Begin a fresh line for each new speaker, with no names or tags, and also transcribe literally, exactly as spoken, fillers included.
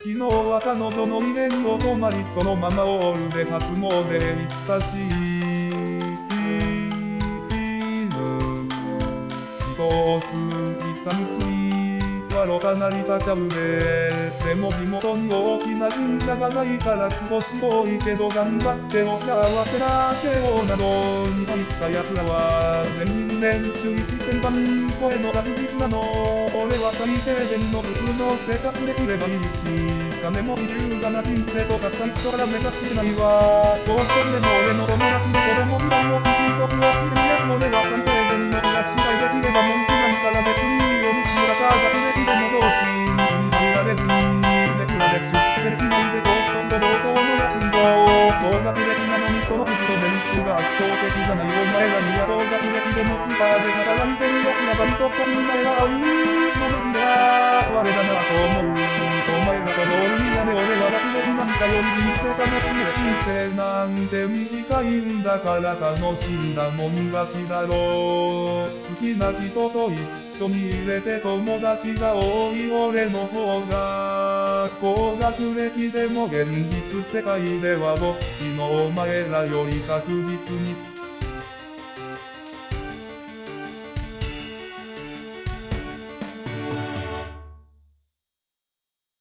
昨日は彼女の家にお泊まり、そのままオールで初詣へ行ったし、人をすいさむすいはろかなり立ちゃうで。でも地元に大きな神社がないから少し遠いけど頑張ってお茶合わせな慶応などに入った奴らは全員年収いちせんまん超えの確実なの。俺は最低限の普通の生活できればいいし、金も自由がな人生とか最初から目指してないわ。どうしてでも俺の友達で子供ぐらいをきちんと暮らしてるやつ。俺は最低限の暮らしさえできれば文句ないから別にいいよ。むしろだから学歴でも上司に入られずにネクラで出世できないで高卒と同等のやつにも高学歴なのにそのクズと年収が圧倒的じゃない。お前らには高学歴でもスーパーで働いてるやつがバイト先に前はああいうのマジでああ我だなと思う。お前らと同類やね。俺は学歴なんかより人生楽しめ。人生なんて短いんだから楽しんだもん勝ちだろう。好きな人と一緒に入れて友達が多い俺の方が高学歴でも現実世界ではどっちのお前らより確実に